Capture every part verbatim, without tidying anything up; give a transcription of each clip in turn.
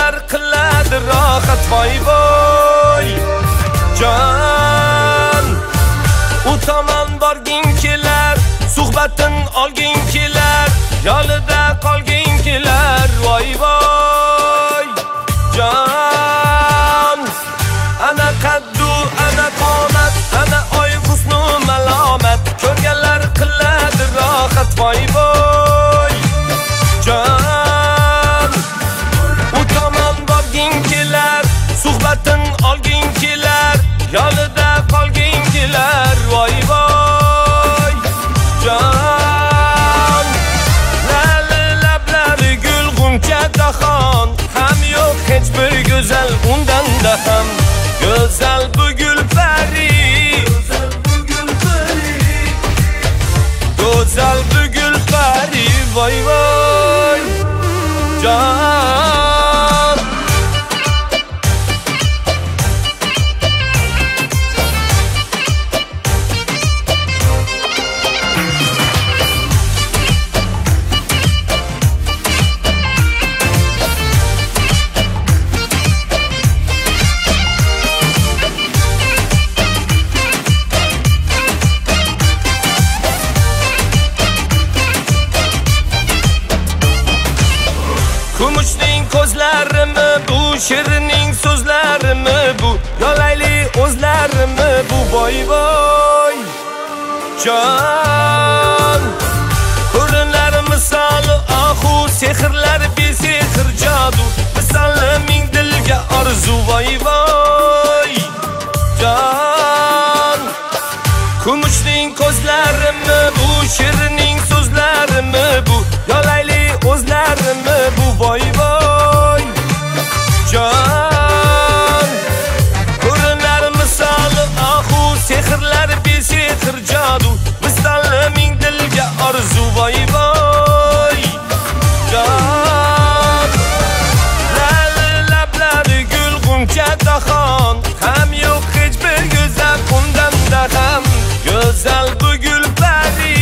Ko'rganlar qiladi rohat voy voy jon. U tomon borging kelar, suhbatin olging kelar, yolida qolging kelar voy voy jon. Ana qaddu, ana qomat, ana oy husnu malomat, ko'rganlar qiladi rohat voy voy jon. U tomon borging kelar, suhbatin olging kelar, yolida qolging kelar voy voy jon. Lali lablari gul g'uncha daxon, ham yo'q hech bir go'zal undan-da ham go'zal bu Gulpari, go'zal bu Gulpari voy voy jon. Kumushning ko'zlarimi bu, shirining so'zlarimi bu, yolayli o'zlarimi bu voy voy jon. Ko'rinar misoli ahu, sehrlar besehr jadu, misoli ming dilga orzu voy voy jon. Kumushning ko'zlarimi bu, shirining so'zlarimi bu, yolayli o'zlarimi bu voy voy jon. Ko'rinar misoli ahu, sehrlar besehr jadu, misoli ming dilga orzu voy voy jon. Lali lablari gul g'uncha daxon, ham yo'q hech bir go'zal undan-da ham go'zal bu Gulpari,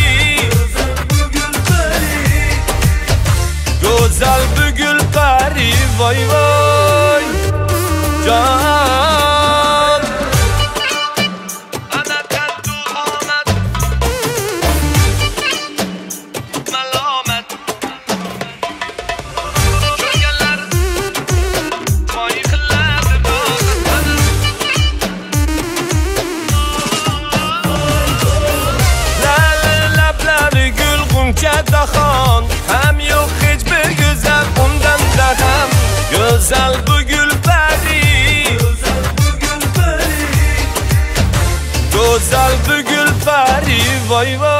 go'zal bu Gulpari voy voy jon. Ana qaddu omad, malomat, ko'rganlar voy qiladi rohat. Lali lablari gul g'uncha daxon, ham yo'q hech bir go'zal undan-da ham go'zal bu Gulpari, go'zal bu Gulpari voy voy